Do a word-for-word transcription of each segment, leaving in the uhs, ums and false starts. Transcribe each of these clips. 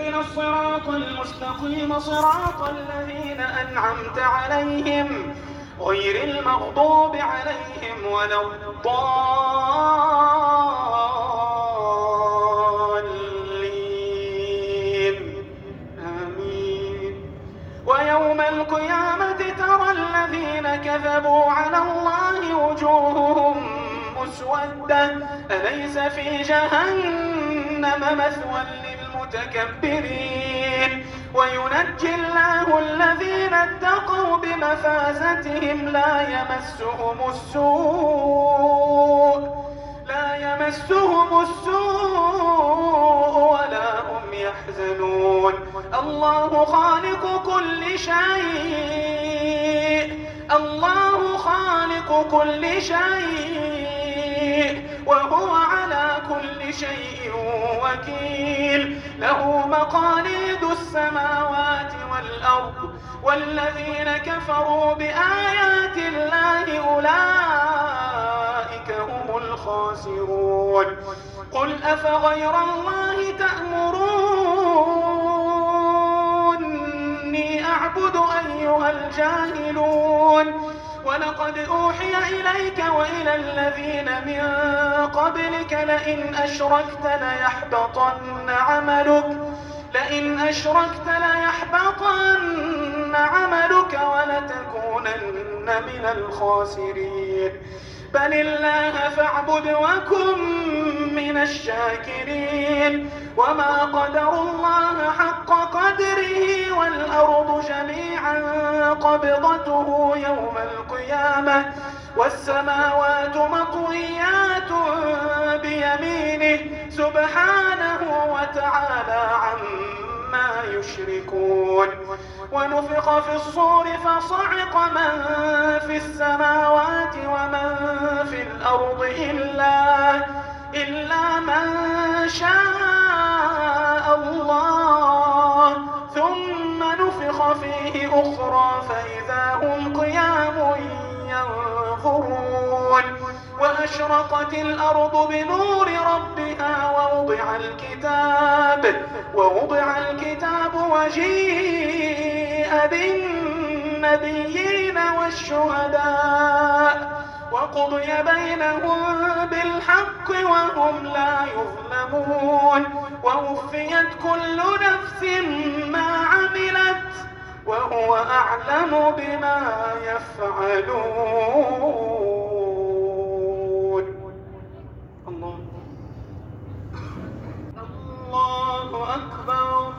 اهدنا الصراط المستقيم صراط الذين أنعمت عليهم غير المغضوب عليهم ولا الضالين آمين. ويوم القيامة ترى الذين كذبوا على الله وجوههم مسودة أليس في جهنم مثوى للمتكبرين وينجي الله الذين اتقوا بمفازتهم لا يمسهم السوء لا يمسهم السوء ولا هم يحزنون. الله خالق كل شيء الله خالق كل شيء وهو على كل شيء وكيل. له مقاليد السماوات والأرض والذين كفروا بآيات الله أولئك هم الخاسرون. قل أفغير الله تأمروني أعبد أيها الجاهلون. ولقد أوحي إليك وإلى الذين من قبلك لئن أشركت ليحبطن عملك لئن أشركت ليحبطن عملك ولتكونن من الخاسرين. بل الله فاعبد وكن من الشاكرين. وما قدروا الله حق قدره والأرض جميعا قبضته يوم القيامة والسماوات مطويات بيمينه سبحانه وتعالى عما يشركون. ونفخ في الصور فصعق من في السماوات ومن في الأرض إلا, إلا من شاء الله ثم نفخ فيه أخرى فإذا هم قيام ينظرون. وأشرقت الأرض بنور ربها ووضع الكتاب ووضع الكتاب وجيء بالنبيين والشهداء وقضي بينهم بالحق وهم لا يظلمون. ووفيت كل نفس ما عملت وهو أعلم بما يفعلون. الله الله أكبر.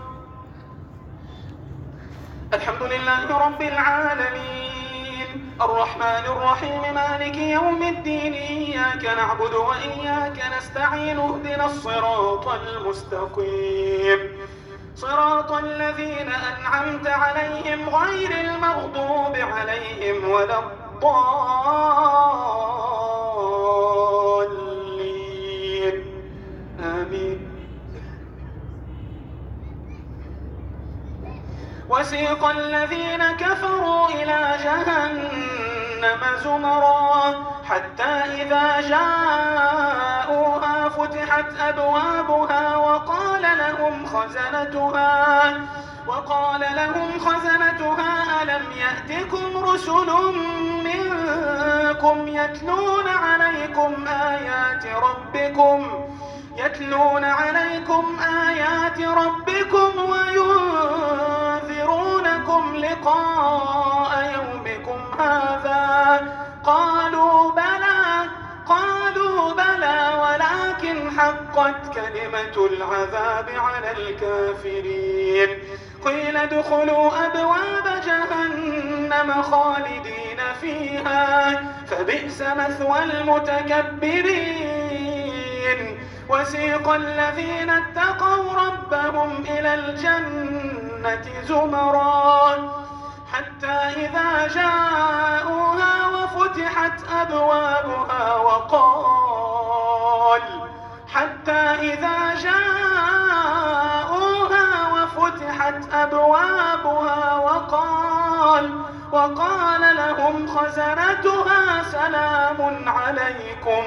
الحمد لله رب العالمين الرحمن الرحيم مالك يوم الدين إياك نعبد وإياك نستعين اهدنا الصراط المستقيم صراط الذين أنعمت عليهم غير المغضوب عليهم ولا الضالين آمين. وسيق الذين كفروا إلى جهنم زمرا حتى إذا جاءوها فتحت أبوابها وقال لهم خزنتها وقال لهم خزنتها ألم يأتكم رسل منكم يتلون عليكم آيات ربكم يتلون عليكم آيات ربكم وينذرونكم لقاء يومكم هذا قالوا بلى قالوا بلى ولكن حقت كلمة العذاب على الكافرين. قيل ادخلوا أبواب جهنم خالدين فيها فبئس مثوى المتكبرين. وسيق الذين اتقوا ربهم إلى الجنة زمرا حتى إذا جاءوها وفتحت أبوابها وقال حتى إذا جاءوها وفتحت أبوابها وقال وقال لهم خزنتها سلام عليكم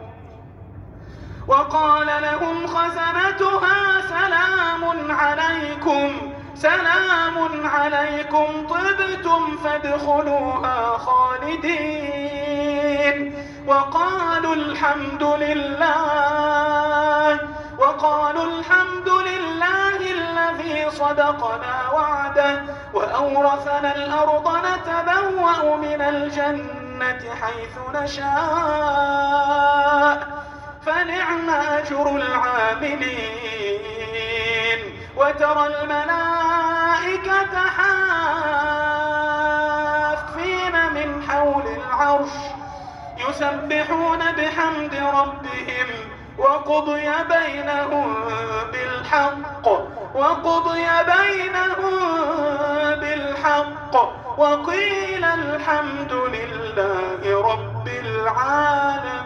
وقال لهم خزنتها سلام عليكم سلام عليكم طبتم فادخلوها خالدين. وقالوا الحمد لله وقالوا الحمد لله الذي صدقنا وعده وأورثنا الأرض نتبوأ من الجنة حيث نشاء فنعم أجر العاملين. وترى الملائكة حافين من حول العرش يسبحون بحمد ربهم وقضي بينهم بالحق وقضي بينهم بالحق وقيل الحمد لله رب العالمين.